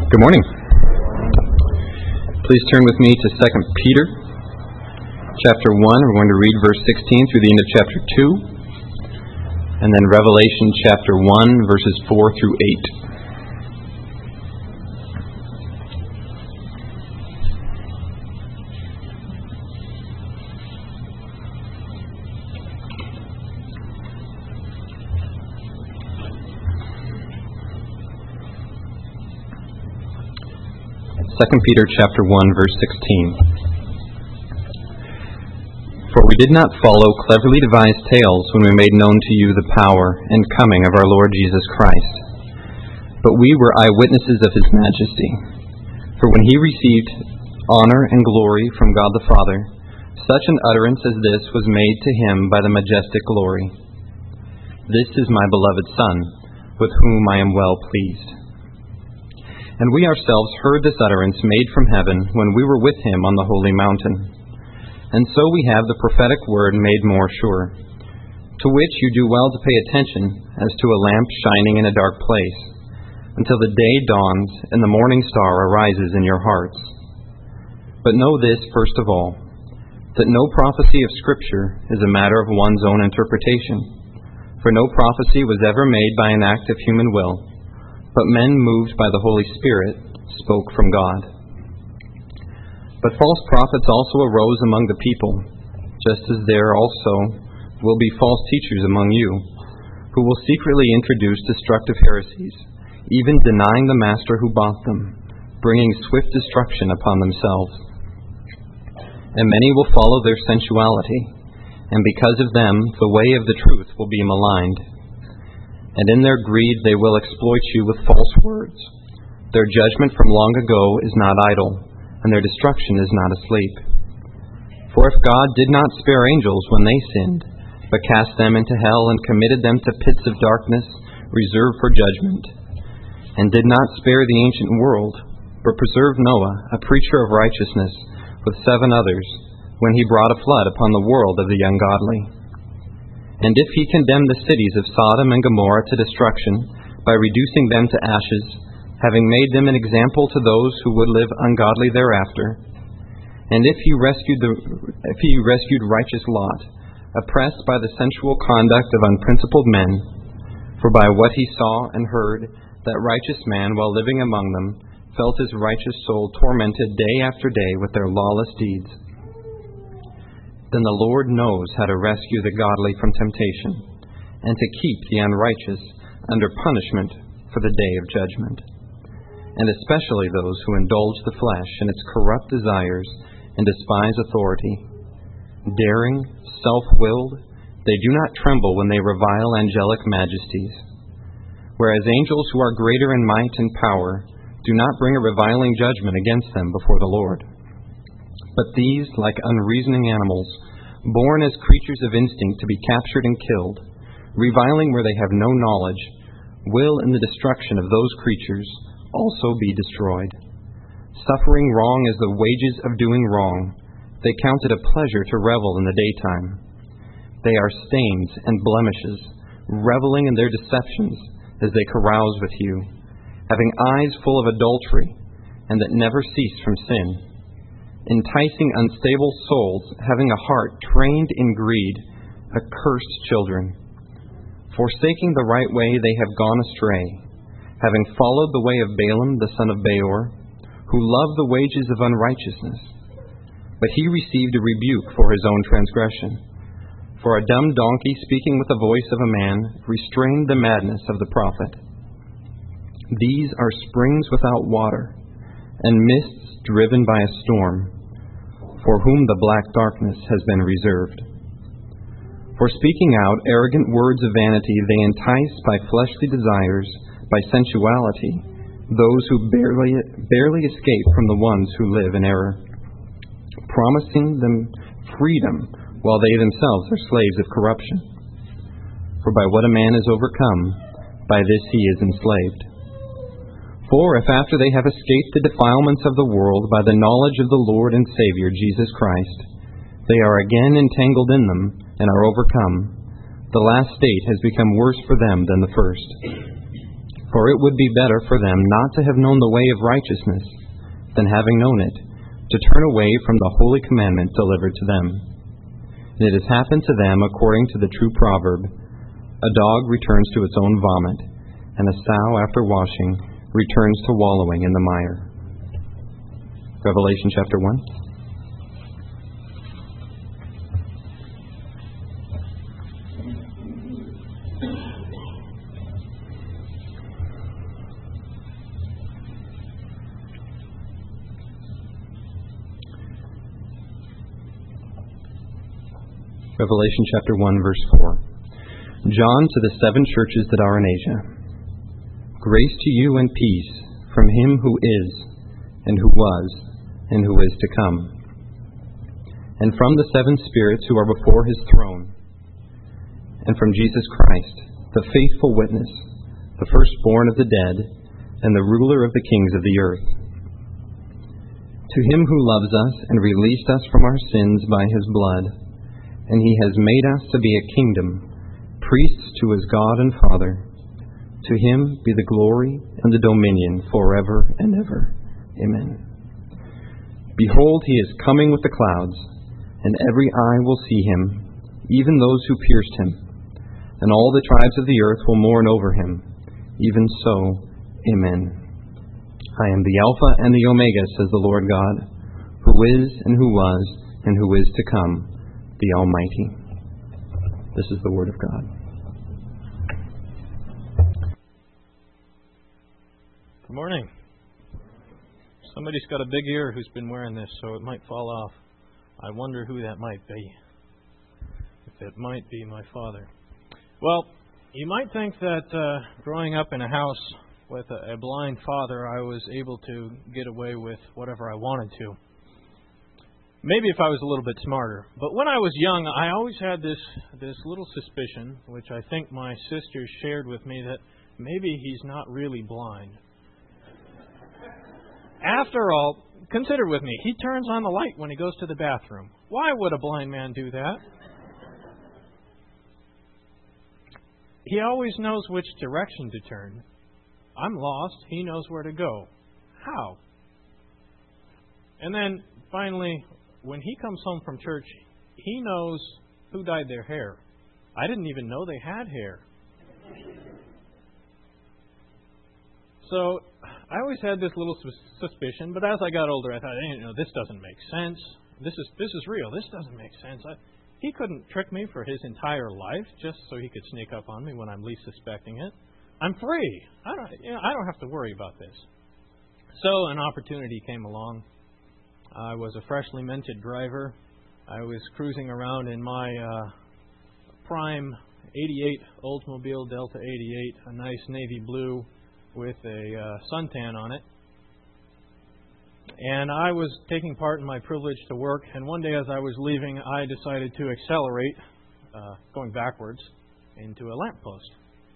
Good morning. Please turn with me to 2 Peter chapter 1. We're going to read verse 16 through the end of chapter 2, and then Revelation chapter 1, verses 4 through 8. 2 Peter chapter 1, verse 16. For we did not follow cleverly devised tales when we made known to you the power and coming of our Lord Jesus Christ, but we were eyewitnesses of His majesty. For when He received honor and glory from God the Father, such an utterance as this was made to Him by the majestic glory. This is my beloved Son, with whom I am well pleased. And we ourselves heard this utterance made from heaven when we were with Him on the holy mountain. And so we have the prophetic word made more sure, to which you do well to pay attention as to a lamp shining in a dark place, until the day dawns and the morning star arises in your hearts. But know this first of all, that no prophecy of Scripture is a matter of one's own interpretation, for no prophecy was ever made by an act of human will, but men moved by the Holy Spirit spoke from God. But false prophets also arose among the people, just as there also will be false teachers among you, who will secretly introduce destructive heresies, even denying the master who bought them, bringing swift destruction upon themselves. And many will follow their sensuality, and because of them the way of the truth will be maligned. And in their greed they will exploit you with false words. Their judgment from long ago is not idle, and their destruction is not asleep. For if God did not spare angels when they sinned, but cast them into hell and committed them to pits of darkness reserved for judgment, and did not spare the ancient world, but preserved Noah, a preacher of righteousness, with 7 others, when He brought a flood upon the world of the ungodly. And if He condemned the cities of Sodom and Gomorrah to destruction by reducing them to ashes, having made them an example to those who would live ungodly thereafter, and if He rescued righteous Lot, oppressed by the sensual conduct of unprincipled men, for by what he saw and heard, that righteous man, while living among them, felt his righteous soul tormented day after day with their lawless deeds, then the Lord knows how to rescue the godly from temptation, and to keep the unrighteous under punishment for the day of judgment, and especially those who indulge the flesh in its corrupt desires and despise authority. Daring, self-willed, they do not tremble when they revile angelic majesties, whereas angels who are greater in might and power do not bring a reviling judgment against them before the Lord. But these, like unreasoning animals, born as creatures of instinct to be captured and killed, reviling where they have no knowledge, will in the destruction of those creatures also be destroyed. Suffering wrong as the wages of doing wrong, they count it a pleasure to revel in the daytime. They are stains and blemishes, reveling in their deceptions as they carouse with you, having eyes full of adultery, and that never cease from sin, enticing unstable souls, having a heart trained in greed, accursed children. Forsaking the right way, they have gone astray, having followed the way of Balaam the son of Beor, who loved the wages of unrighteousness. But he received a rebuke for his own transgression. For a dumb donkey speaking with the voice of a man restrained the madness of the prophet. These are springs without water, and mists driven by a storm, for whom the black darkness has been reserved. For speaking out arrogant words of vanity, they entice by fleshly desires, by sensuality, those who barely escape from the ones who live in error, promising them freedom while they themselves are slaves of corruption. For by what a man is overcome, by this he is enslaved. For if after they have escaped the defilements of the world by the knowledge of the Lord and Savior Jesus Christ, they are again entangled in them and are overcome, the last state has become worse for them than the first. For it would be better for them not to have known the way of righteousness than having known it, to turn away from the holy commandment delivered to them. And it has happened to them according to the true proverb, a dog returns to its own vomit, and a sow after washing returns to wallowing in the mire. Revelation chapter 1. Revelation chapter 1, verse 4. John to the 7 churches that are in Asia. Grace to you and peace from him who is, and who was, and who is to come, and from the 7 spirits who are before his throne, and from Jesus Christ, the faithful witness, the firstborn of the dead, and the ruler of the kings of the earth. To him who loves us and released us from our sins by his blood, and he has made us to be a kingdom, priests to his God and Father. To him be the glory and the dominion forever and ever. Amen. Behold, he is coming with the clouds, and every eye will see him, even those who pierced him. And all the tribes of the earth will mourn over him. Even so, Amen. I am the Alpha and the Omega, says the Lord God, who is and who was and who is to come, the Almighty. This is the Word of God. Good morning. Somebody's got a big ear who's been wearing this, so it might fall off. I wonder who that might be. If it might be my father. Well, you might think that growing up in a house with a blind father, I was able to get away with whatever I wanted to. Maybe if I was a little bit smarter. But when I was young, I always had this little suspicion, which I think my sisters shared with me, that maybe he's not really blind. After all, consider with me, he turns on the light when he goes to the bathroom. Why would a blind man do that? He always knows which direction to turn. I'm lost. He knows where to go. How? And then, finally, when he comes home from church, he knows who dyed their hair. I didn't even know they had hair. So, I always had this little suspicion, but as I got older, I thought, this doesn't make sense. This is real. This doesn't make sense. He couldn't trick me for his entire life just so he could sneak up on me when I'm least suspecting it. I'm free. I don't have to worry about this. So an opportunity came along. I was a freshly minted driver. I was cruising around in my prime 88 Oldsmobile Delta 88, a nice navy blue with a suntan on it. And I was taking part in my privilege to work, and one day as I was leaving, I decided to accelerate, going backwards, into a lamppost.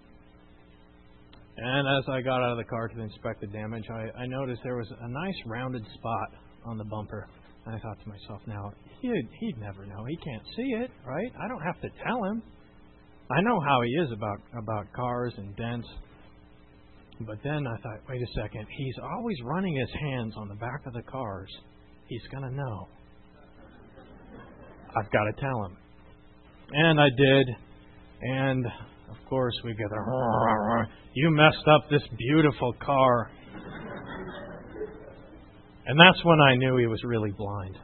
And as I got out of the car to inspect the damage, I noticed there was a nice rounded spot on the bumper. And I thought to myself, now, he'd never know. He can't see it, right? I don't have to tell him. I know how he is about cars and dents. But then I thought, wait a second, he's always running his hands on the back of the cars. He's going to know. I've got to tell him. And I did. And, of course, we get the, you messed up this beautiful car. And that's when I knew he was really blind.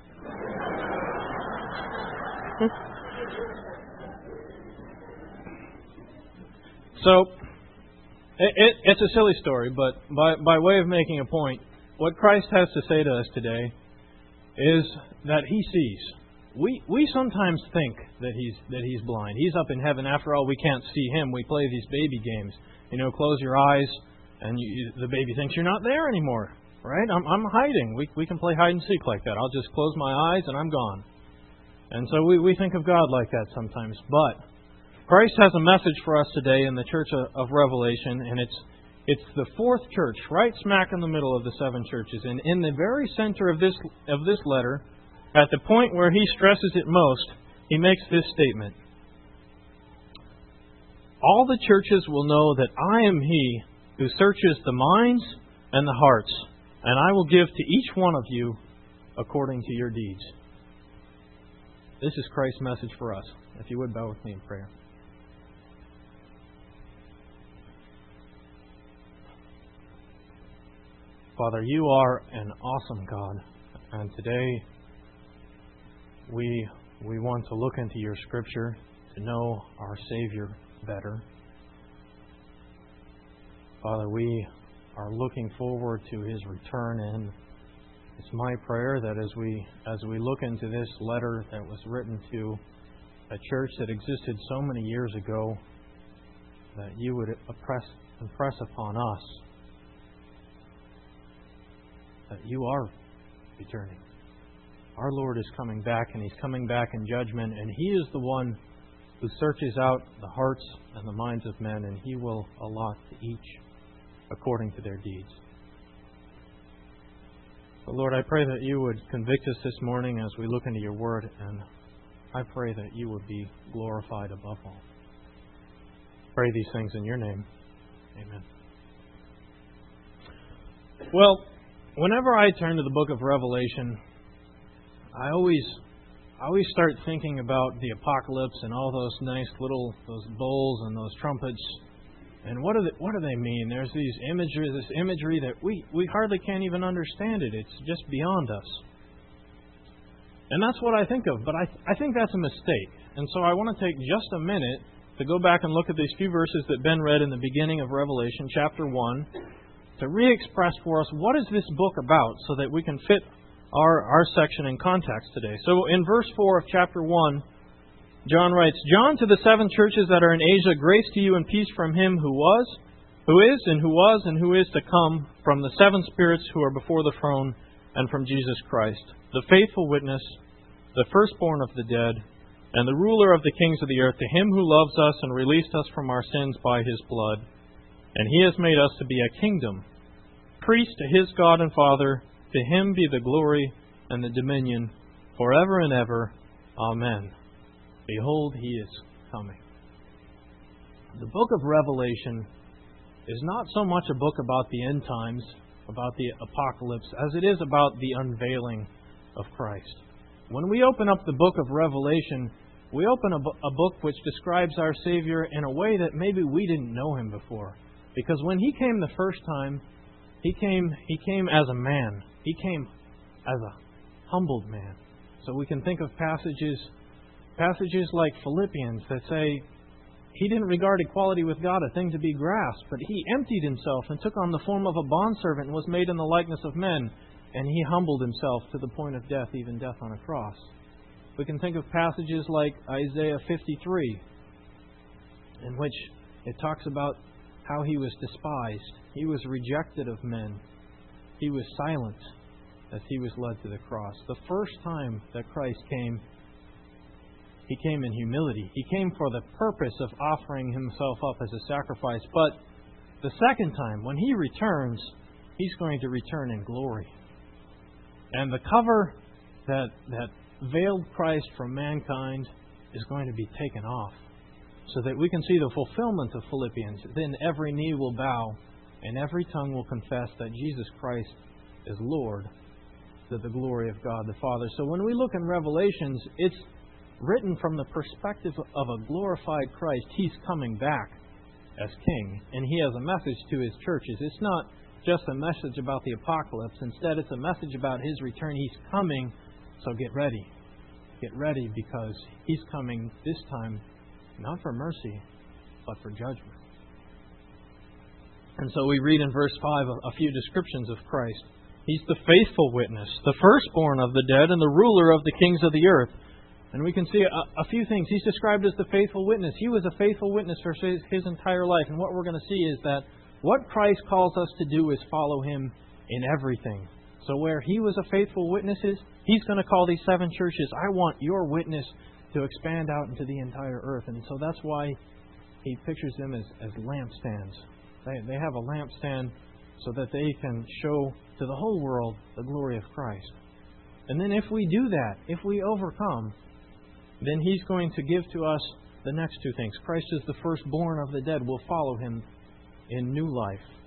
So, it's a silly story, but by way of making a point, what Christ has to say to us today is that He sees. We sometimes think that He's blind. He's up in heaven. After all, we can't see Him. We play these baby games. Close your eyes, and the baby thinks you're not there anymore. Right? I'm hiding. We can play hide and seek like that. I'll just close my eyes and I'm gone. And so we think of God like that sometimes. But Christ has a message for us today in the church of Revelation, and it's the fourth church, right smack in the middle of the 7 churches. And in the very center of this letter, at the point where he stresses it most, he makes this statement. All the churches will know that I am He who searches the minds and the hearts, and I will give to each one of you according to your deeds. This is Christ's message for us. If you would bow with me in prayer. Father, you are an awesome God, and today we want to look into your Scripture to know our Savior better. Father, we are looking forward to His return, and it's my prayer that as we look into this letter that was written to a church that existed so many years ago, that you would impress upon us that you are returning. Our Lord is coming back, and He's coming back in judgment, and He is the one who searches out the hearts and the minds of men, and He will allot to each according to their deeds. But Lord, I pray that you would convict us this morning as we look into your word, and I pray that you would be glorified above all. Pray these things in your name. Amen. Well, whenever I turn to the book of Revelation, I always start thinking about the apocalypse and all those nice little those bowls and those trumpets. And what do they mean? There's this imagery that we hardly can't even understand it. It's just beyond us. And that's what I think of. But I think that's a mistake. And so I want to take just a minute to go back and look at these few verses that Ben read in the beginning of Revelation, chapter 1, to re-express for us what is this book about so that we can fit our section in context today. So in verse 4 of chapter 1, John writes, John, to the 7 churches that are in Asia, grace to you and peace from Him who was, who is, and who was, and who is to come, from the 7 spirits who are before the throne, and from Jesus Christ, the faithful witness, the firstborn of the dead, and the ruler of the kings of the earth, to Him who loves us and released us from our sins by His blood. And He has made us to be a kingdom, priest to His God and Father. To Him be the glory and the dominion forever and ever. Amen. Behold, He is coming. The book of Revelation is not so much a book about the end times, about the apocalypse, as it is about the unveiling of Christ. When we open up the book of Revelation, we open a book which describes our Savior in a way that maybe we didn't know Him before. Because when He came the first time, He came as a man. He came as a humbled man. So we can think of passages like Philippians that say He didn't regard equality with God a thing to be grasped, but He emptied Himself and took on the form of a bondservant and was made in the likeness of men, and He humbled Himself to the point of death, even death on a cross. We can think of passages like Isaiah 53, in which it talks about how He was despised. He was rejected of men. He was silent as He was led to the cross. The first time that Christ came, He came in humility. He came for the purpose of offering Himself up as a sacrifice. But the second time, when He returns, He's going to return in glory. And the cover that veiled Christ from mankind is going to be taken off, so that we can see the fulfillment of Philippians. Then every knee will bow and every tongue will confess that Jesus Christ is Lord, to the glory of God the Father. So when we look in Revelations, it's written from the perspective of a glorified Christ. He's coming back as King, and He has a message to His churches. It's not just a message about the apocalypse. Instead, it's a message about His return. He's coming, so get ready. Get ready, because He's coming this time not for mercy, but for judgment. And so we read in verse 5 a few descriptions of Christ. He's the faithful witness, the firstborn of the dead, and the ruler of the kings of the earth. And we can see a few things. He's described as the faithful witness. He was a faithful witness for his entire life. And what we're going to see is that what Christ calls us to do is follow Him in everything. So where He was a faithful witness, He's going to call these 7 churches, I want your witness to expand out into the entire earth. And so that's why He pictures them as lampstands. They have a lampstand so that they can show to the whole world the glory of Christ. And then if we do that, if we overcome, then He's going to give to us the next 2 things. Christ is the firstborn of the dead. We'll follow Him in new life.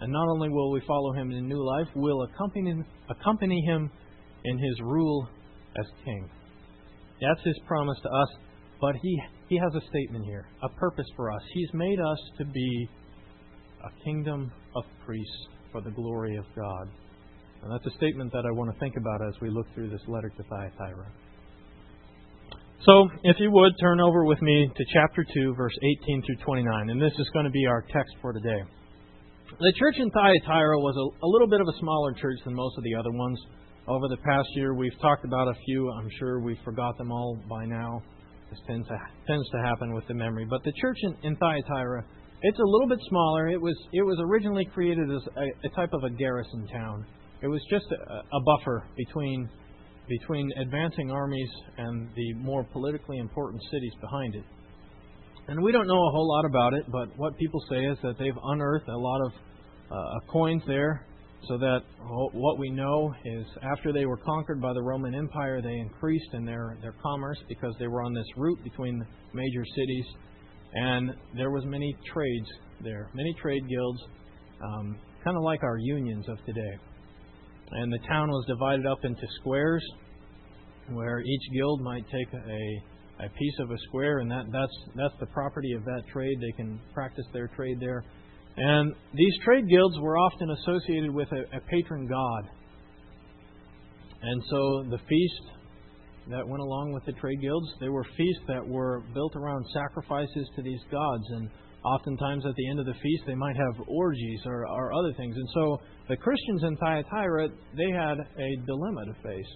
And not only will we follow Him in new life, we'll accompany Him in His rule as King. That's His promise to us. But He has a statement here, a purpose for us. He's made us to be a kingdom of priests for the glory of God. And that's a statement that I want to think about as we look through this letter to Thyatira. So, if you would, turn over with me to chapter 2, verse 18 through 29. And this is going to be our text for today. The church in Thyatira was a little bit of a smaller church than most of the other ones. Over the past year, we've talked about a few. I'm sure we've forgot them all by now. This tends to happen with the memory. But the church in Thyatira, it's a little bit smaller. It was originally created as a type of a garrison town. It was just a buffer between advancing armies and the more politically important cities behind it. And we don't know a whole lot about it, but what people say is that they've unearthed a lot of coins there, so that what we know is after they were conquered by the Roman Empire, they increased in their commerce because they were on this route between the major cities, and there was many trades there, many trade guilds, kind of like our unions of today. And the town was divided up into squares, where each guild might take a piece of a square, and that's the property of that trade. They can practice their trade there. And these trade guilds were often associated with a patron god. And so the feast that went along with the trade guilds, they were feasts that were built around sacrifices to these gods. And oftentimes at the end of the feast, they might have orgies or other things. And so the Christians in Thyatira, they had a dilemma to face.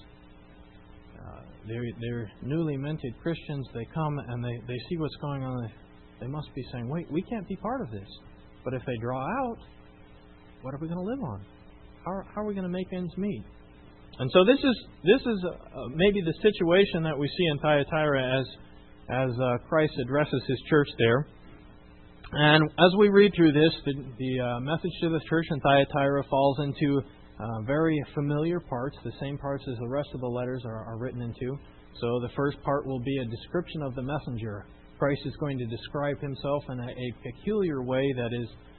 They're newly minted Christians. They come and they see what's going on. They must be saying, wait, we can't be part of this. But if they draw out, what are we going to live on? How are we going to make ends meet? And so this is maybe the situation that we see in Thyatira as Christ addresses His church there. And as we read through this, the message to the church in Thyatira falls into very familiar parts, the same parts as the rest of the letters are written into. So the first part will be a description of the messenger. Christ is going to describe Himself in a peculiar way that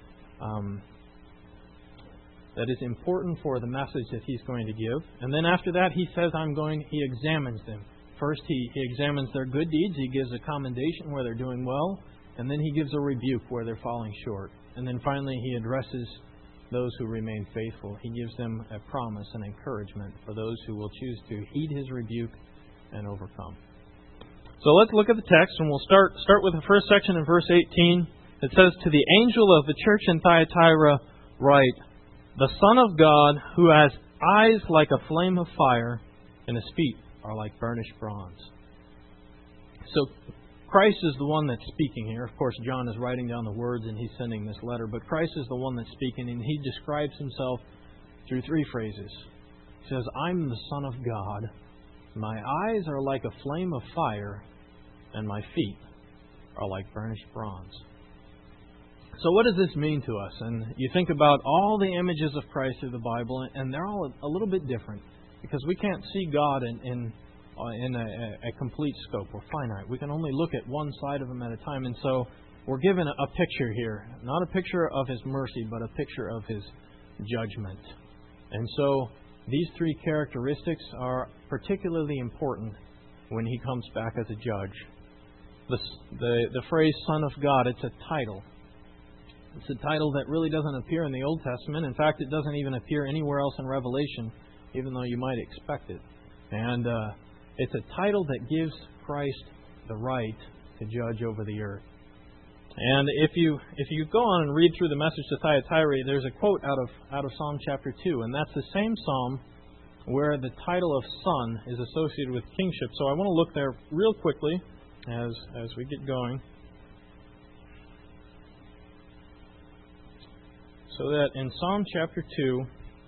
is important for the message that He's going to give. And then after that, He says, He examines them. First, He examines their good deeds. He gives a commendation where they're doing well. And then He gives a rebuke where they're falling short. And then finally, He addresses those who remain faithful. He gives them a promise and encouragement for those who will choose to heed His rebuke and overcome. So let's look at the text, and we'll start with the first section in verse 18. It says, "To the angel of the church in Thyatira write, the Son of God, who has eyes like a flame of fire, and His feet are like burnished bronze." So Christ is the one that's speaking here. Of course, John is writing down the words and he's sending this letter, but Christ is the one that's speaking, and He describes Himself through three phrases. He says, "I'm the Son of God. My eyes are like a flame of fire, and my feet are like burnished bronze." So what does this mean to us? And you think about all the images of Christ through the Bible, and they're all a little bit different, because we can't see God in a complete scope. We're finite. We can only look at one side of Him at a time. And so we're given a picture here, not a picture of His mercy, but a picture of His judgment. And so these three characteristics are particularly important when He comes back as a judge. The phrase Son of God, it's a title. It's a title that really doesn't appear in the Old Testament. In fact, it doesn't even appear anywhere else in Revelation, even though you might expect it. And it's a title that gives Christ the right to judge over the earth. And if you go on and read through the message to Thyatira, there's a quote out of Psalm chapter 2, and that's the same psalm where the title of Son is associated with kingship. So I want to look there real quickly as we get going. So that in Psalm chapter 2,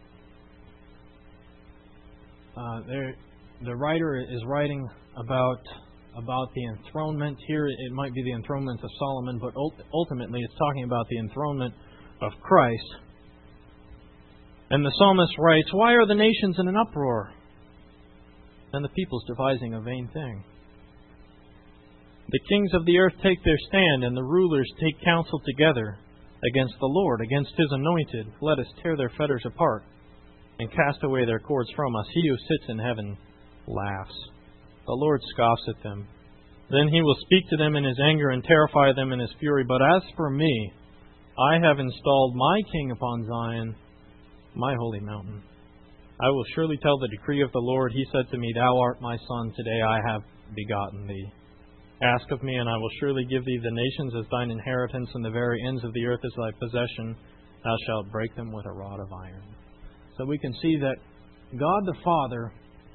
the writer is writing about the enthronement. Here it might be the enthronement of Solomon, but ultimately it's talking about the enthronement of Christ. And the psalmist writes, "Why are the nations in an uproar, and the peoples devising a vain thing? The kings of the earth take their stand, and the rulers take counsel together. against the Lord, against His anointed. Let us tear their fetters apart and cast away their cords from us. He who sits in heaven laughs. The Lord scoffs at them. Then He will speak to them in His anger and terrify them in His fury. But as for me, I have installed my King upon Zion, my holy mountain. I will surely tell the decree of the Lord. He said to me, Thou art my son, today I have begotten thee. Ask of me, and I will surely give thee the nations as thine inheritance, and the very ends of the earth as thy possession. Thou shalt break them with a rod of iron. So we can see that God the Father,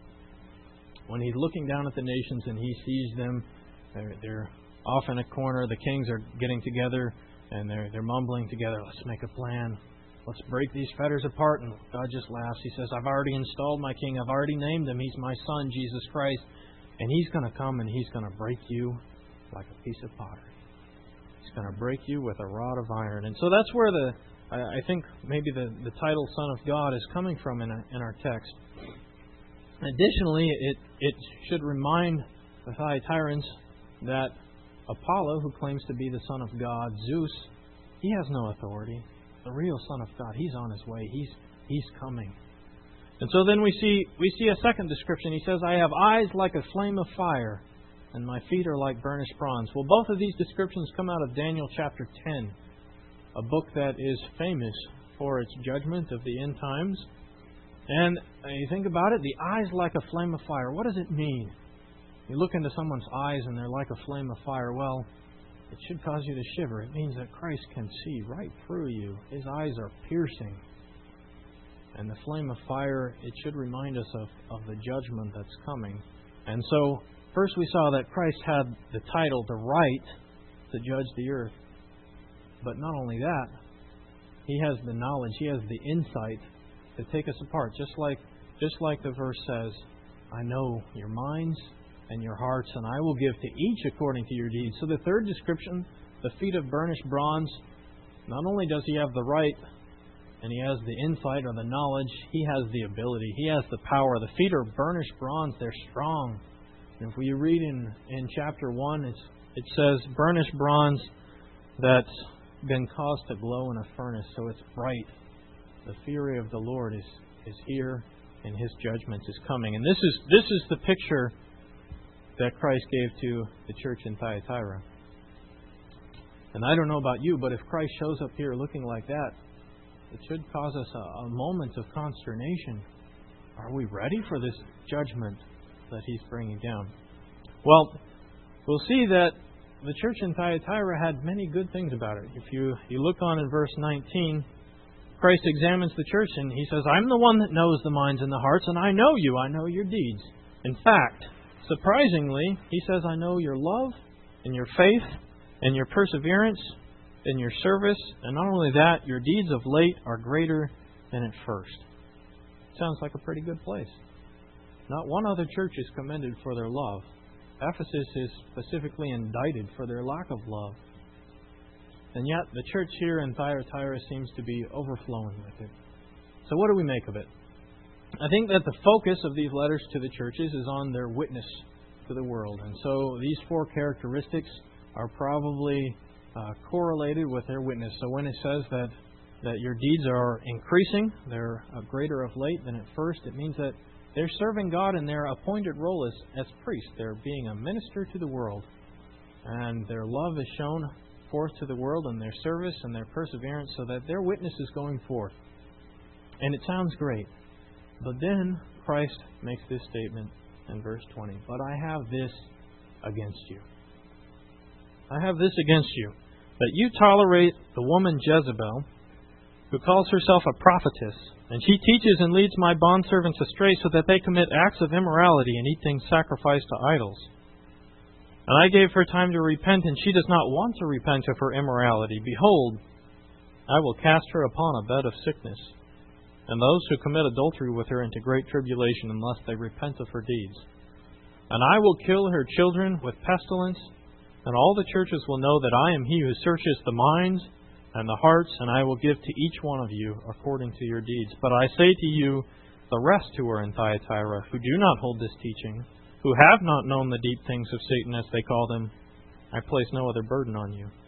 when He's looking down at the nations and He sees them, they're off in a corner, the kings are getting together, and they're mumbling together, let's make a plan. Let's break these fetters apart. And God just laughs. He says, I've already installed my King. I've already named Him. He's my Son, Jesus Christ. And He's going to come and He's going to break you like a piece of pottery. He's going to break you with a rod of iron. And so that's where I think maybe the title Son of God is coming from in our text. Additionally, it should remind the Thyatirians that Apollo, who claims to be the Son of God, Zeus, he has no authority. The real Son of God, He's on His way. He's coming. And so then we see a second description. He says, I have eyes like a flame of fire, and my feet are like burnished bronze. Well, both of these descriptions come out of Daniel chapter 10, a book that is famous for its judgment of the end times. And you think about it, the eyes like a flame of fire. What does it mean? You look into someone's eyes and they're like a flame of fire. Well, it should cause you to shiver. It means that Christ can see right through you. His eyes are piercing. And the flame of fire, it should remind us of the judgment that's coming. And so, first we saw that Christ had the title, the right to judge the earth. But not only that, He has the knowledge, He has the insight to take us apart. Just like the verse says, I know your minds and your hearts, and I will give to each according to your deeds. So the third description, the feet of burnished bronze, not only does He have the right, and He has the insight or the knowledge, He has the ability, He has the power. The feet are burnished bronze, they're strong. And if we read in chapter 1, it says, burnished bronze that's been caused to glow in a furnace, so it's bright. The fury of the Lord is here, and His judgment is coming. And this is the picture that Christ gave to the church in Thyatira. And I don't know about you, but if Christ shows up here looking like that, it should cause us a moment of consternation. Are we ready for this judgment that He's bringing down? Well, we'll see that the church in Thyatira had many good things about it. If you look on in verse 19, Christ examines the church and He says, I'm the one that knows the minds and the hearts, and I know you. I know your deeds. In fact, surprisingly, He says, I know your love and your faith and your perseverance and your service. And not only that, your deeds of late are greater than at first. Sounds like a pretty good place. Not one other church is commended for their love. Ephesus is specifically indicted for their lack of love. And yet, the church here in Thyatira seems to be overflowing with it. So what do we make of it? I think that the focus of these letters to the churches is on their witness to the world. And so these four characteristics are probably correlated with their witness. So when it says that your deeds are increasing, they're greater of late than at first, it means that they're serving God in their appointed role as priests. They're being a minister to the world. And their love is shown forth to the world in their service and their perseverance so that their witness is going forth. And it sounds great. But then Christ makes this statement in verse 20. But I have this against you. I have this against you, that you tolerate the woman Jezebel, who calls herself a prophetess, and she teaches and leads my bondservants astray so that they commit acts of immorality and eat things sacrificed to idols. And I gave her time to repent, and she does not want to repent of her immorality. Behold, I will cast her upon a bed of sickness, and those who commit adultery with her into great tribulation, unless they repent of her deeds. And I will kill her children with pestilence, and all the churches will know that I am He who searches the minds and the hearts, and I will give to each one of you according to your deeds. But I say to you, the rest who are in Thyatira, who do not hold this teaching, who have not known the deep things of Satan, as they call them, I place no other burden on you.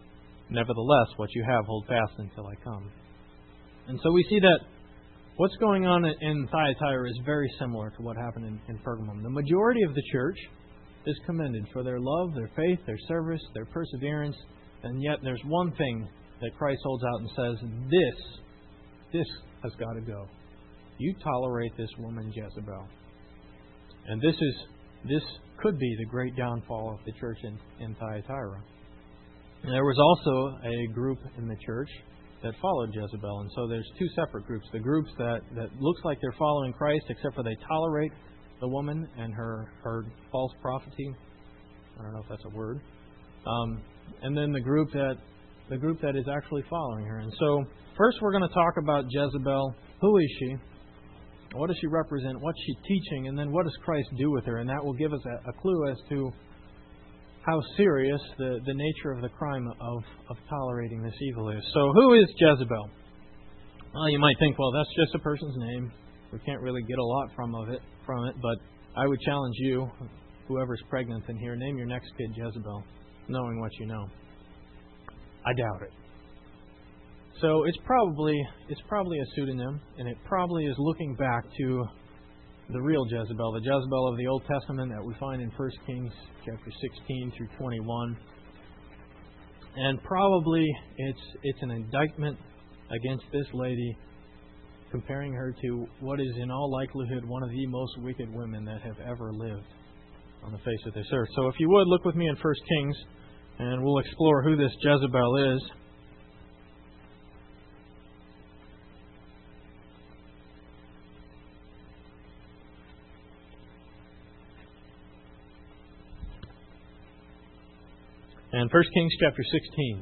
Nevertheless, what you have, hold fast until I come. And so we see that what's going on in Thyatira is very similar to what happened in Pergamum. The majority of the church is commended for their love, their faith, their service, their perseverance, and yet there's one thing that Christ holds out and says, this has got to go. You tolerate this woman Jezebel. And this could be the great downfall of the church in Thyatira. And there was also a group in the church that followed Jezebel. And so there's two separate groups. The groups that looks like they're following Christ, except for they tolerate the woman and her false prophecy. I don't know if that's a word. And then the group that is actually following her. And so first we're going to talk about Jezebel. Who is she? What does she represent? What's she teaching? And then what does Christ do with her? And that will give us a clue as to how serious the nature of the crime of tolerating this evil is. So who is Jezebel? Well, you might think, well, that's just a person's name. We can't really get a lot from it. But I would challenge you, whoever's pregnant in here, name your next kid Jezebel, knowing what you know. I doubt it. So it's probably a pseudonym, and it probably is looking back to the real Jezebel, the Jezebel of the Old Testament that we find in 1 Kings chapter 16 through 21. And probably it's an indictment against this lady, comparing her to what is in all likelihood one of the most wicked women that have ever lived on the face of this earth. So if you would, look with me in 1 Kings, and we'll explore who this Jezebel is. And 1 Kings chapter 16.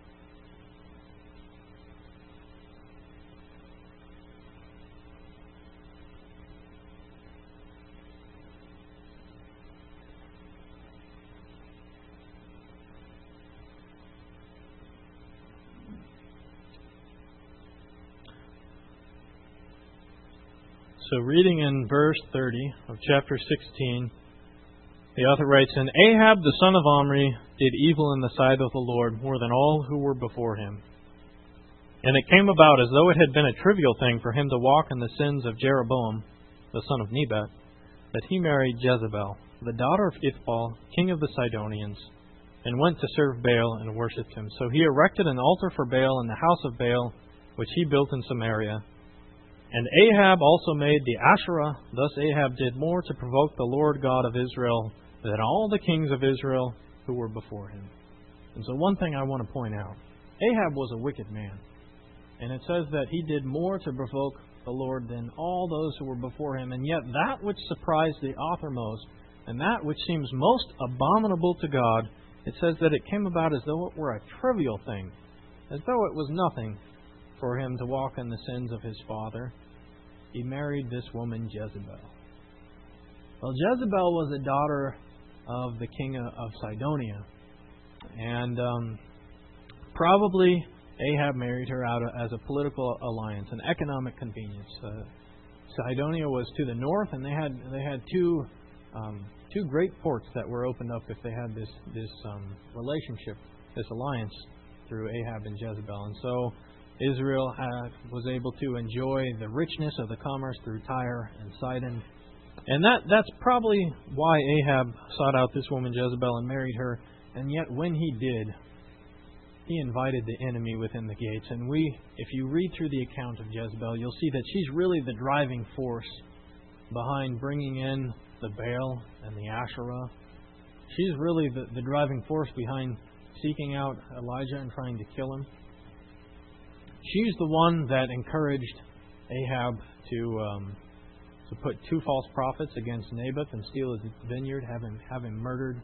So reading in verse 30 of chapter 16, the author writes, And Ahab the son of Omri did evil in the sight of the Lord more than all who were before him. And it came about as though it had been a trivial thing for him to walk in the sins of Jeroboam, the son of Nebat, that he married Jezebel, the daughter of Ithbal, king of the Sidonians, and went to serve Baal and worshipped him. So he erected an altar for Baal in the house of Baal, which he built in Samaria. And Ahab also made the Asherah. Thus Ahab did more to provoke the Lord God of Israel than all the kings of Israel who were before him. And so one thing I want to point out, Ahab was a wicked man. And it says that he did more to provoke the Lord than all those who were before him. And yet that which surprised the author most, and that which seems most abominable to God, it says that it came about as though it were a trivial thing, as though it was nothing for him to walk in the sins of his father. He married this woman Jezebel. Well, Jezebel was a daughter of the king of Sidonia. And probably Ahab married her out as a political alliance, an economic convenience. Sidonia was to the north, and they had two great ports that were opened up if they had this relationship, this alliance through Ahab and Jezebel. And so Israel was able to enjoy the richness of the commerce through Tyre and Sidon. And that's probably why Ahab sought out this woman Jezebel and married her. And yet when he did, he invited the enemy within the gates. And if you read through the account of Jezebel, you'll see that she's really the driving force behind bringing in the Baal and the Asherah. She's really the driving force behind seeking out Elijah and trying to kill him. She's the one that encouraged Ahab to put two false prophets against Naboth and steal his vineyard, have him murdered.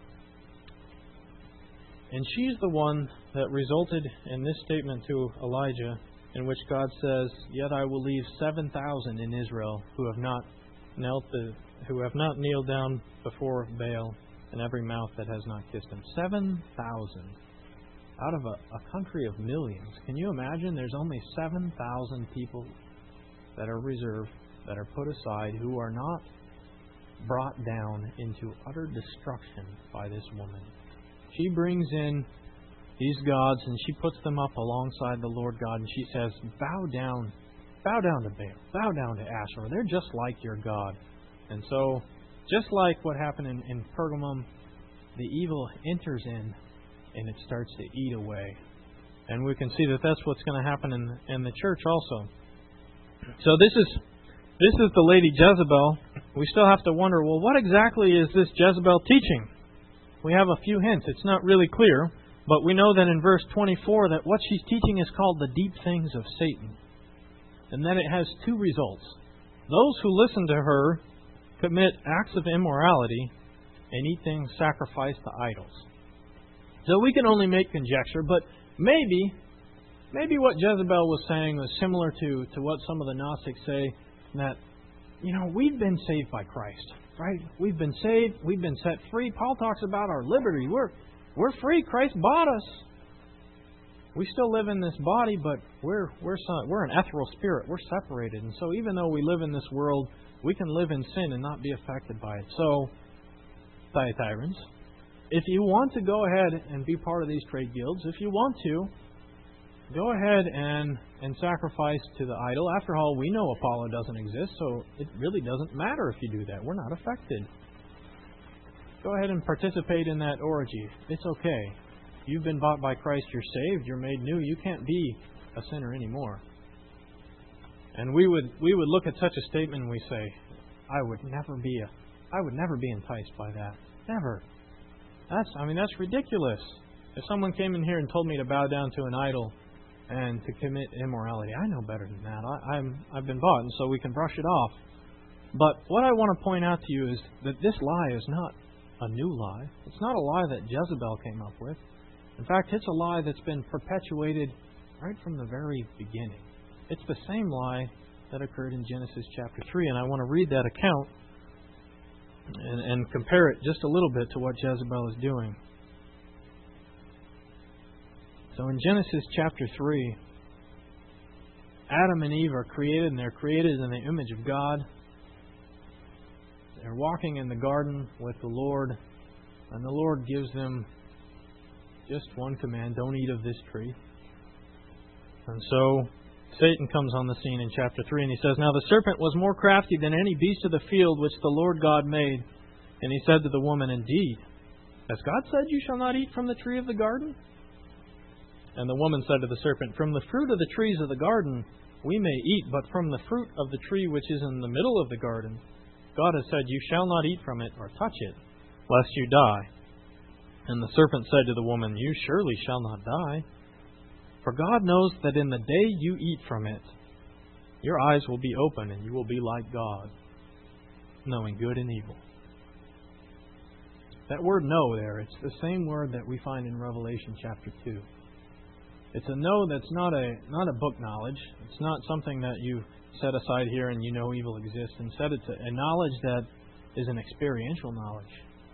And she's the one that resulted in this statement to Elijah, in which God says, Yet I will leave 7,000 in Israel who have not kneeled down before Baal, and every mouth that has not kissed him. 7,000 out of a country of millions. Can you imagine? There's only 7,000 people that are reserved, that are put aside, who are not brought down into utter destruction by this woman. She brings in these gods, and she puts them up alongside the Lord God, and she says, bow down to Baal, bow down to Asherah. They're just like your God. And so, just like what happened in Pergamum, the evil enters in, and it starts to eat away. And we can see that that's what's going to happen in the church also. So this is the lady Jezebel. We still have to wonder, well, what exactly is this Jezebel teaching? We have a few hints. It's not really clear, but we know that in verse 24 that what she's teaching is called the deep things of Satan, and that it has two results. Those who listen to her commit acts of immorality and eat things sacrificed to idols. So we can only make conjecture, but maybe what Jezebel was saying was similar to what some of the Gnostics say, that, we've been saved by Christ, right? We've been saved, we've been set free. Paul talks about our liberty. We're free. Christ bought us. We still live in this body, but we're an ethereal spirit. We're separated. And so even though we live in this world, we can live in sin and not be affected by it. So, Thyatirians, if you want to go ahead and be part of these trade guilds, if you want to, go ahead and sacrifice to the idol. After all, we know Apollo doesn't exist, so it really doesn't matter if you do that. We're not affected. Go ahead and participate in that orgy. It's okay. You've been bought by Christ. You're saved. You're made new. You can't be a sinner anymore. And we would look at such a statement and we say, I would never be enticed by that. Never. That's ridiculous. If someone came in here and told me to bow down to an idol and to commit immorality, I know better than that. I've been bought, and so we can brush it off. But what I want to point out to you is that this lie is not a new lie. It's not a lie that Jezebel came up with. In fact, it's a lie that's been perpetuated right from the very beginning. It's the same lie that occurred in Genesis chapter 3, and I want to read that account and compare it just a little bit to what Jezebel is doing. So in Genesis chapter 3, Adam and Eve are created, and they're created in the image of God. They're walking in the garden with the Lord, and the Lord gives them just one command: don't eat of this tree. And so Satan comes on the scene in chapter 3, and he says, Now the serpent was more crafty than any beast of the field which the Lord God made. And he said to the woman, Indeed, has God said, You shall not eat from the tree of the garden? And the woman said to the serpent, From the fruit of the trees of the garden we may eat, but from the fruit of the tree which is in the middle of the garden, God has said, You shall not eat from it or touch it, lest you die. And the serpent said to the woman, You surely shall not die. For God knows that in the day you eat from it, your eyes will be open, and you will be like God, knowing good and evil. That word know there, it's the same word that we find in Revelation chapter 2. It's a know that's not a book knowledge. It's not something that you set aside here and you know evil exists. Instead, it's a knowledge that is an experiential knowledge.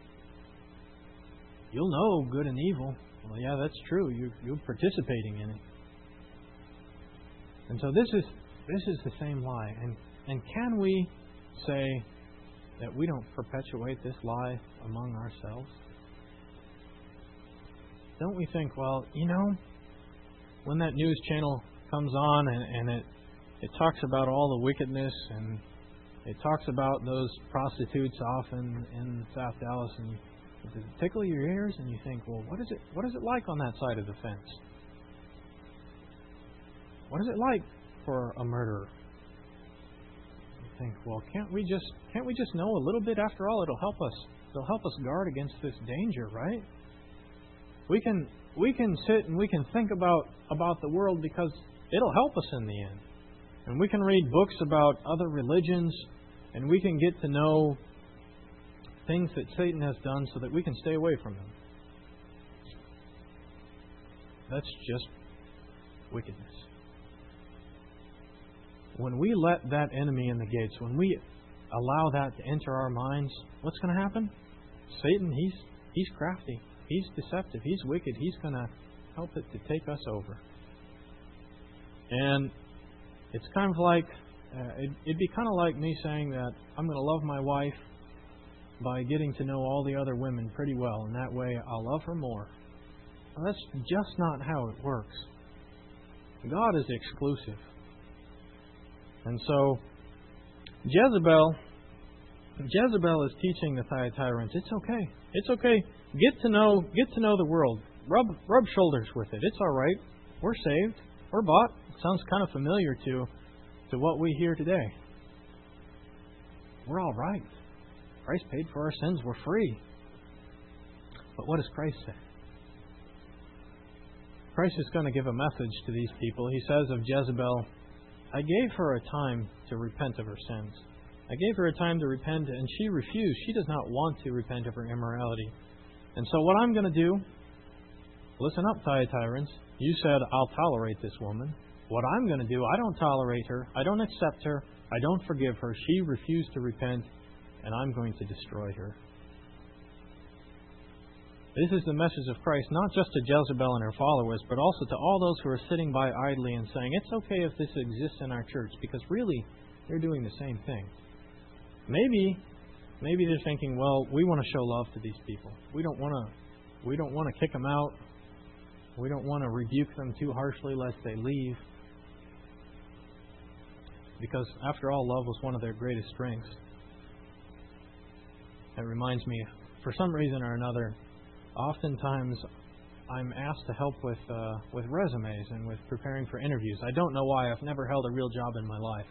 You'll know good and evil. Well, yeah, that's true. You're participating in it. And so this is the same lie. And can we say that we don't perpetuate this lie among ourselves? Don't we think, well, when that news channel comes on and it talks about all the wickedness, and it talks about those prostitutes off in South Dallas, and does it tickle your ears? And you think, well, what is it like on that side of the fence? What is it like for a murderer? You think, well, can't we just know a little bit? After all, it'll help us guard against this danger, right? We can sit and we can think about the world because it'll help us in the end. And we can read books about other religions, and we can get to know things that Satan has done so that we can stay away from them. That's just wickedness. When we let that enemy in the gates, when we allow that to enter our minds, what's going to happen? Satan, he's crafty. He's deceptive. He's wicked. He's going to help it to take us over. And it's kind of like, it'd be kind of like me saying that I'm going to love my wife by getting to know all the other women pretty well, and that way I'll love her more. Well, that's just not how it works. God is exclusive. And so, Jezebel is teaching the Thyatirians, it's okay. It's okay. Get to know the world. Rub shoulders with it. It's all right. We're saved. We're bought. It sounds kind of familiar to what we hear today. We're all right. Christ paid for our sins. We're free. But what does Christ say? Christ is going to give a message to these people. He says of Jezebel, I gave her a time to repent of her sins. I gave her a time to repent, and she refused. She does not want to repent of her immorality. And so what I'm going to do, listen up, Thyatirians. You said, I'll tolerate this woman. What I'm going to do, I don't tolerate her. I don't accept her. I don't forgive her. She refused to repent, and I'm going to destroy her. This is the message of Christ, not just to Jezebel and her followers, but also to all those who are sitting by idly and saying, it's okay if this exists in our church, because really, they're doing the same thing. Maybe they're thinking, well, we want to show love to these people. We don't want to kick them out. We don't want to rebuke them too harshly lest they leave. Because, after all, love was one of their greatest strengths. It reminds me, for some reason or another, oftentimes I'm asked to help with resumes and with preparing for interviews. I don't know why. I've never held a real job in my life.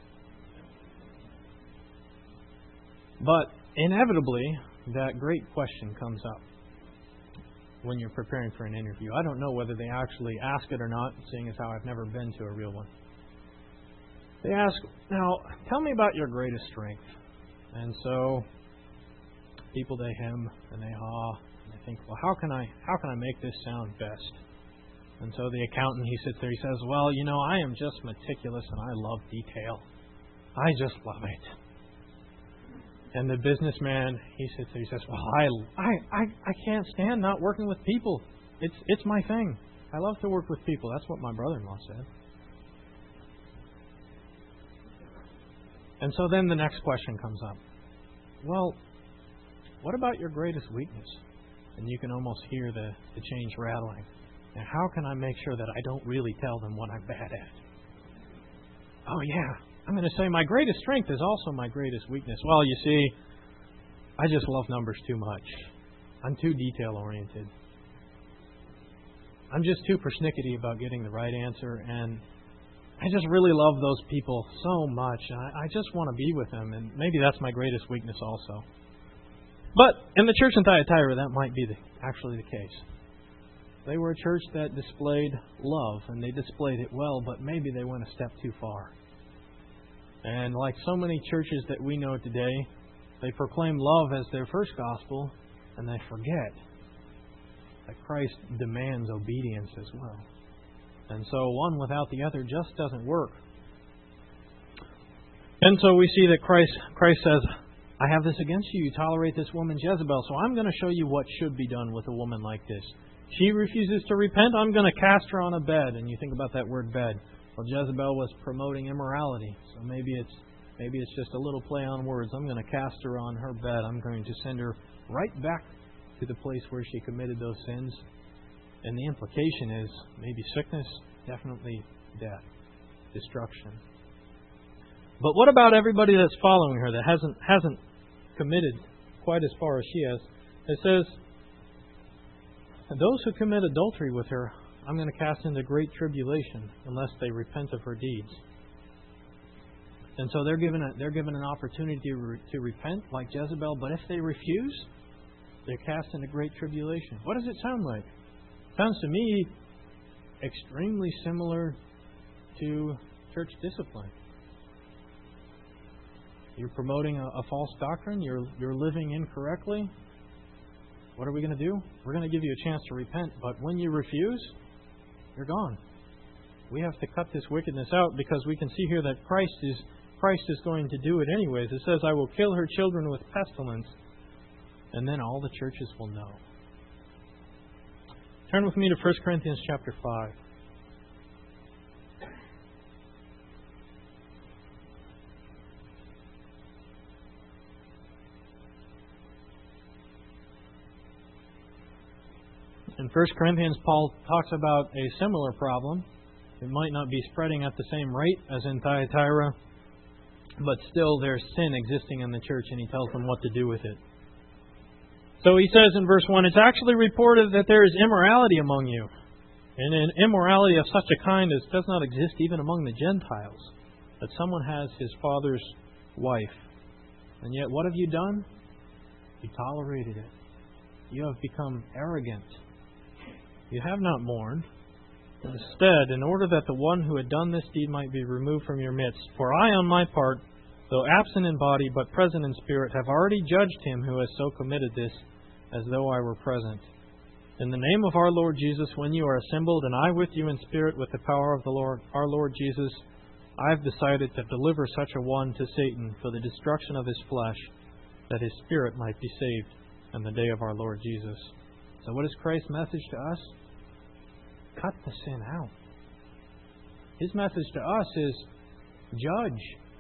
But inevitably, that great question comes up when you're preparing for an interview. I don't know whether they actually ask it or not, seeing as how I've never been to a real one. They ask, now, tell me about your greatest strength. And so, people, they hem and they haw. And they think, well, how can I make this sound best? And so the accountant, he sits there, he says, well, I am just meticulous and I love detail. I just love it. And the businessman, he sits there, he says, well, I can't stand not working with people. It's my thing. I love to work with people. That's what my brother-in-law said. And so then the next question comes up. Well, what about your greatest weakness? And you can almost hear the chains rattling. Now, how can I make sure that I don't really tell them what I'm bad at? Oh, yeah. I'm going to say my greatest strength is also my greatest weakness. Well, you see, I just love numbers too much. I'm too detail-oriented. I'm just too persnickety about getting the right answer, and I just really love those people so much. I just want to be with them, and maybe that's my greatest weakness also. But in the church in Thyatira, that might be actually the case. They were a church that displayed love, and they displayed it well, but maybe they went a step too far. And like so many churches that we know today, they proclaim love as their first gospel, and they forget that Christ demands obedience as well. And so one without the other just doesn't work. And so we see that Christ says, I have this against you. You tolerate this woman Jezebel, so I'm going to show you what should be done with a woman like this. She refuses to repent, I'm going to cast her on a bed. And you think about that word bed. Well, Jezebel was promoting immorality, so maybe it's just a little play on words. I'm going to cast her on her bed. I'm going to send her right back to the place where she committed those sins. And the implication is maybe sickness, definitely death, destruction. But what about everybody that's following her that hasn't committed quite as far as she has? It says, those who commit adultery with her, I'm going to cast into great tribulation unless they repent of her deeds. And so they're given an opportunity to repent like Jezebel, but if they refuse, they're cast into great tribulation. What does it sound like? It sounds to me extremely similar to church discipline. You're promoting a false doctrine. You're living incorrectly. What are we going to do? We're going to give you a chance to repent, but when you refuse, you're gone. We have to cut this wickedness out because we can see here that Christ is going to do it anyways. It says, I will kill her children with pestilence, and then all the churches will know. Turn with me to 1 Corinthians chapter 5. In In 1 Corinthians, Paul talks about a similar problem. It might not be spreading at the same rate as in Thyatira, but still there's sin existing in the church, and he tells them what to do with it. So he says in verse 1, it's actually reported that there is immorality among you, and an immorality of such a kind as does not exist even among the Gentiles, that someone has his father's wife. And yet what have you done? You tolerated it. You have become arrogant. You have not mourned. Instead, in order that the one who had done this deed might be removed from your midst, for I on my part, though absent in body but present in spirit, have already judged him who has so committed this, as though I were present. In the name of our Lord Jesus, when you are assembled, and I with you in spirit with the power of the Lord, our Lord Jesus, I have decided to deliver such a one to Satan for the destruction of his flesh, that his spirit might be saved in the day of our Lord Jesus. So what is Christ's message to us? Cut the sin out. His message to us is judge.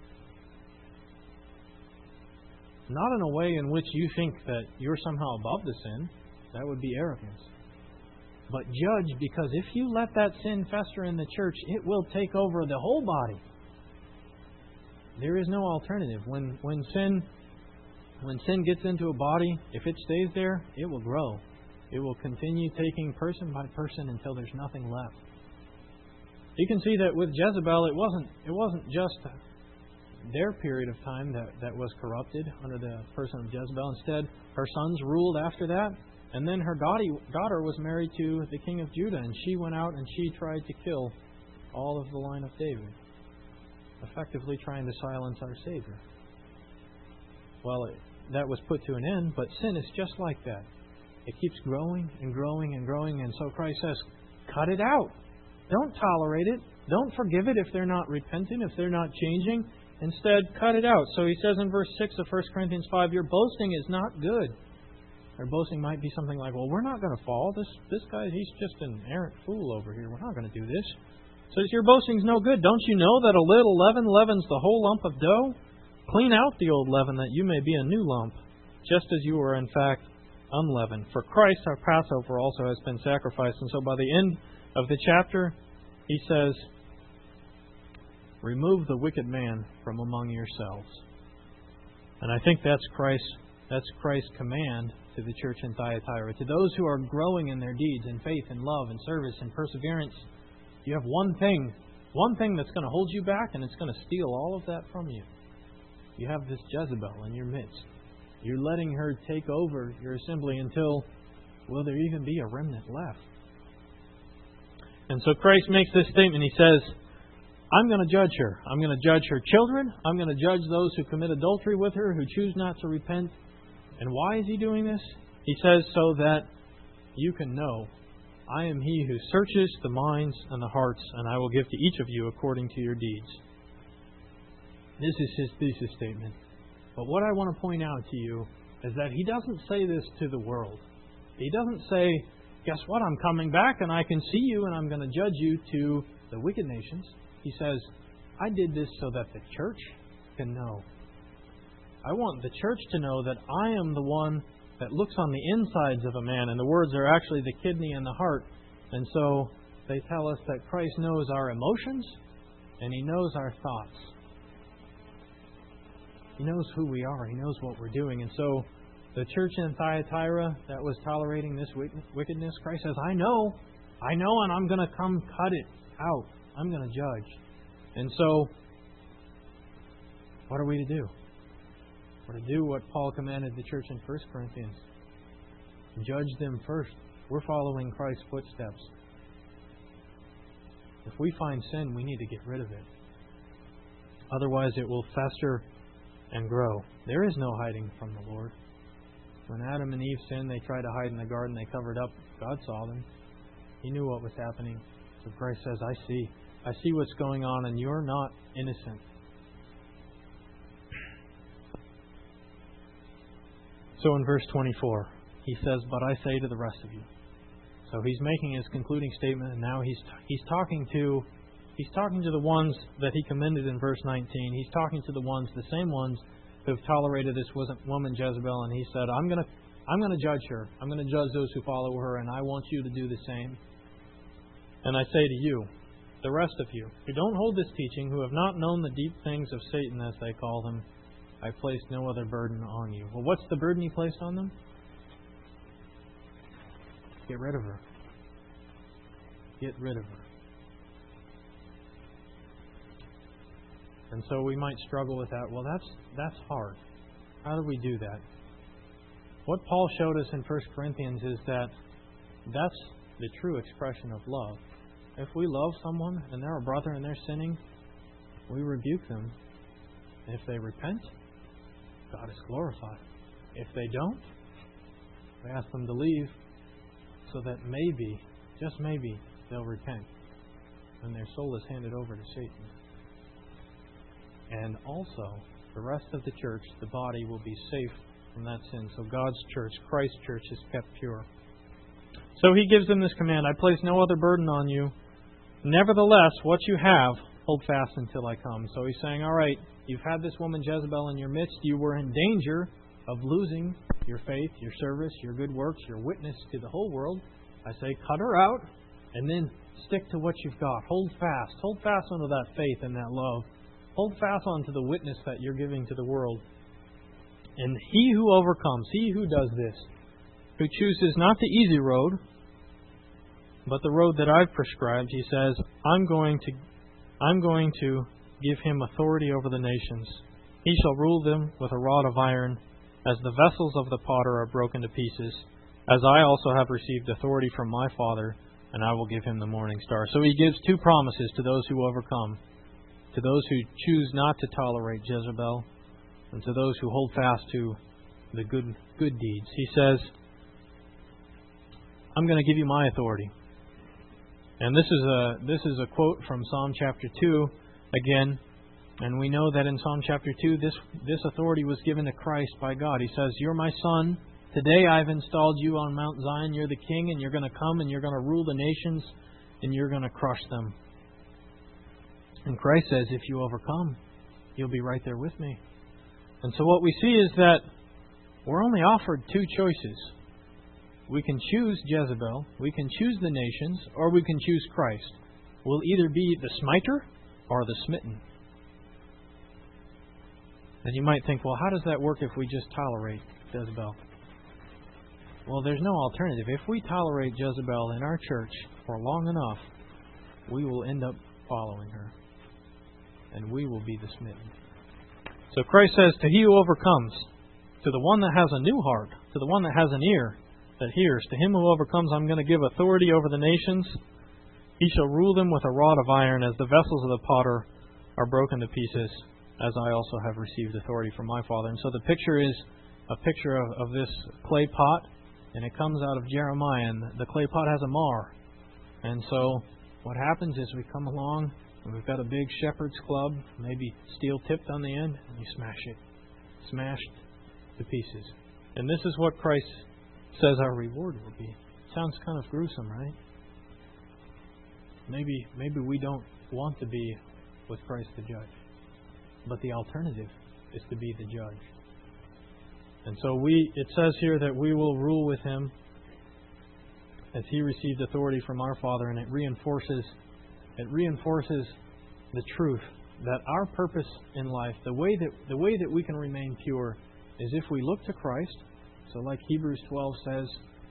Not in a way in which you think that you're somehow above the sin. That would be arrogance. But judge, because if you let that sin fester in the church, it will take over the whole body. There is no alternative. When sin gets into a body, if it stays there, it will grow. It will continue taking person by person until there's nothing left. You can see that with Jezebel, it wasn't just their period of time that was corrupted under the person of Jezebel. Instead, her sons ruled after that. And then her daughter was married to the king of Judah, and she went out and she tried to kill all of the line of David, effectively trying to silence our Savior. Well, that was put to an end, but sin is just like that. It keeps growing and growing and growing, and so Christ says, cut it out. Don't tolerate it. Don't forgive it if they're not repentant, if they're not changing. Instead, cut it out. So he says in verse 6 of 1 Corinthians 5, your boasting is not good. Their boasting might be something like, well, we're not going to fall. This guy, he's just an errant fool over here. We're not going to do this. So your boasting's no good. Don't you know that a little leaven leavens the whole lump of dough? Clean out the old leaven that you may be a new lump, just as you are in fact unleavened. For Christ, our Passover, also has been sacrificed. And so by the end of the chapter, he says, remove the wicked man from among yourselves. And I think that's Christ's command to the church in Thyatira. To those who are growing in their deeds, in faith, in love, in service, and perseverance, you have one thing that's going to hold you back, and it's going to steal all of that from you. You have this Jezebel in your midst. You're letting her take over your assembly until, will there even be a remnant left? And so Christ makes this statement. He says, I'm going to judge her. I'm going to judge her children. I'm going to judge those who commit adultery with her, who choose not to repent. And why is he doing this? He says so that you can know I am he who searches the minds and the hearts, and I will give to each of you according to your deeds. This is his thesis statement. But what I want to point out to you is that he doesn't say this to the world. He doesn't say, guess what, I'm coming back and I can see you and I'm going to judge you to the wicked nations. He says, I did this so that the church can know. I want the church to know that I am the one that looks on the insides of a man, and the words are actually the kidney and the heart. And so they tell us that Christ knows our emotions and He knows our thoughts. He knows who we are. He knows what we're doing. And so the church in Thyatira that was tolerating this wickedness, Christ says, I know, and I'm going to come cut it out. I'm going to judge. And so, what are we to do? We're to do what Paul commanded the church in 1 Corinthians. Judge them first. We're following Christ's footsteps. If we find sin, we need to get rid of it. Otherwise, it will fester and grow. There is no hiding from the Lord. When Adam and Eve sinned, they tried to hide in the garden. They covered up. God saw them. He knew what was happening. So Christ says, I see what's going on, and you're not innocent. So in verse 24, he says, but I say to the rest of you. So he's making his concluding statement, and now he's talking to the ones that he commended in verse 19. He's talking to the same ones who have tolerated this woman Jezebel, and he said, I'm going I'm going to judge her. I'm going to judge those who follow her, and I want you to do the same. And I say to you, the rest of you, who don't hold this teaching, who have not known the deep things of Satan, as they call them, I place no other burden on you. Well, what's the burden He placed on them? Get rid of her. Get rid of her. And so we might struggle with that. Well, that's hard. How do we do that? What Paul showed us in 1 Corinthians is that that's the true expression of love. If we love someone and they're a brother and they're sinning, we rebuke them. If they repent, God is glorified. If they don't, we ask them to leave so that maybe, just maybe, they'll repent and their soul is handed over to Satan. And also, the rest of the church, the body, will be safe from that sin. So God's church, Christ's church, is kept pure. So He gives them this command, I place no other burden on you. Nevertheless, what you have, hold fast until I come. So He's saying, all right, you've had this woman Jezebel in your midst. You were in danger of losing your faith, your service, your good works, your witness to the whole world. I say, cut her out, and then stick to what you've got. Hold fast. Hold fast onto that faith and that love. Hold fast onto the witness that you're giving to the world. And he who overcomes, he who does this, who chooses not the easy road, but the road that I've prescribed, he says, I'm going to give him authority over the nations. He shall rule them with a rod of iron, as the vessels of the potter are broken to pieces, as I also have received authority from my Father, and I will give him the morning star. So he gives two promises to those who overcome, to those who choose not to tolerate Jezebel, and to those who hold fast to the good deeds. He says, I'm going to give you my authority. And this is a quote from Psalm chapter 2 again. And we know that in Psalm chapter 2, this authority was given to Christ by God. He says, you're my son. Today I've installed you on Mount Zion. You're the king, and you're going to come and you're going to rule the nations, and you're going to crush them. And Christ says, if you overcome, you'll be right there with me. And so what we see is that we're only offered two choices. We can choose Jezebel, we can choose the nations, or we can choose Christ. We'll either be the smiter or the smitten. And you might think, well, how does that work if we just tolerate Jezebel? Well, there's no alternative. If we tolerate Jezebel in our church for long enough, we will end up following her. And we will be the smitten. So Christ says, to he who overcomes, to the one that has a new heart, to the one that has an ear that hears, to him who overcomes, I'm going to give authority over the nations. He shall rule them with a rod of iron, as the vessels of the potter are broken to pieces, as I also have received authority from my Father. And so the picture is a picture of this clay pot, and it comes out of Jeremiah, and the clay pot has a mar. And so what happens is we come along, and we've got a big shepherd's club, maybe steel tipped on the end, and you smash it. Smashed to pieces. And this is what Christ says our reward will be. Sounds kind of gruesome, right? Maybe we don't want to be with Christ the judge. But the alternative is to be the judge. And so it says here that we will rule with him as he received authority from our Father, and it reinforces the truth that our purpose in life, the way that we can remain pure, is if we look to Christ. So like Hebrews 12 says,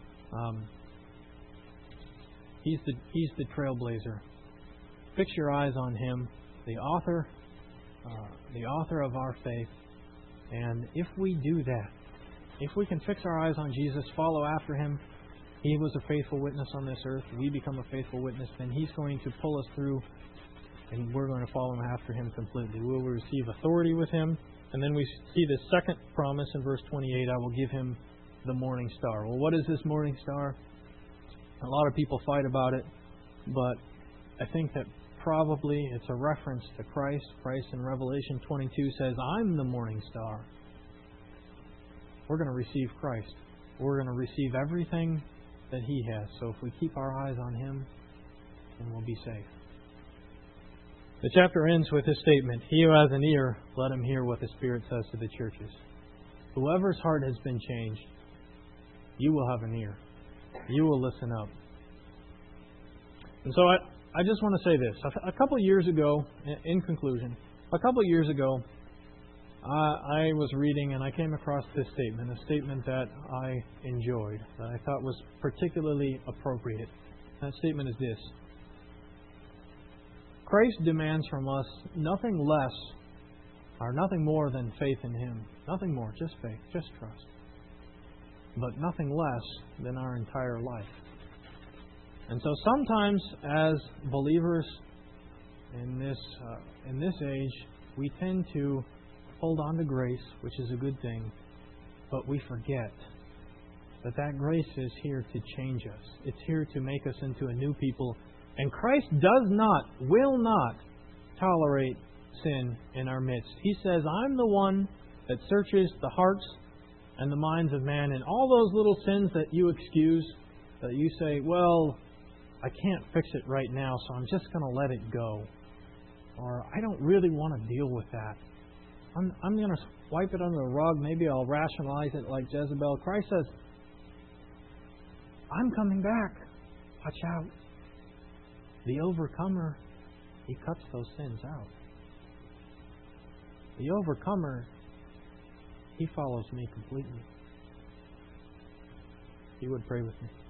he's the trailblazer. Fix your eyes on him, the author of our faith. And if we do that, if we can fix our eyes on Jesus, follow after him, he was a faithful witness on this earth, we become a faithful witness, then he's going to pull us through, and we're going to follow after him completely. We will receive authority with him. And then we see the second promise in verse 28, I will give him the morning star. Well, what is this morning star? A lot of people fight about it, but I think that probably it's a reference to Christ. Christ in Revelation 22 says, I'm the morning star. We're going to receive Christ. We're going to receive everything that he has. So if we keep our eyes on him, then we'll be safe. The chapter ends with this statement, he who has an ear, let him hear what the Spirit says to the churches. Whoever's heart has been changed, you will have an ear. You will listen up. And so I just want to say this. A couple of years ago, in conclusion, a couple of years ago, I was reading and I came across this statement, a statement that I enjoyed, that I thought was particularly appropriate. That statement is this: Christ demands from us nothing less or nothing more than faith in Him. Nothing more, just faith, just trust. But nothing less than our entire life. And so sometimes as believers in this age, we tend to hold on to grace, which is a good thing, but we forget that grace is here to change us. It's here to make us into a new people. And Christ will not tolerate sin in our midst. He says, I'm the one that searches the hearts and the minds of man. And all those little sins that you excuse, that you say, well, I can't fix it right now, so I'm just going to let it go. Or I don't really want to deal with that. I'm going to wipe it under the rug. Maybe I'll rationalize it like Jezebel. Christ says, I'm coming back. Watch out. The overcomer, he cuts those sins out. The overcomer, he follows me completely. He would pray with me.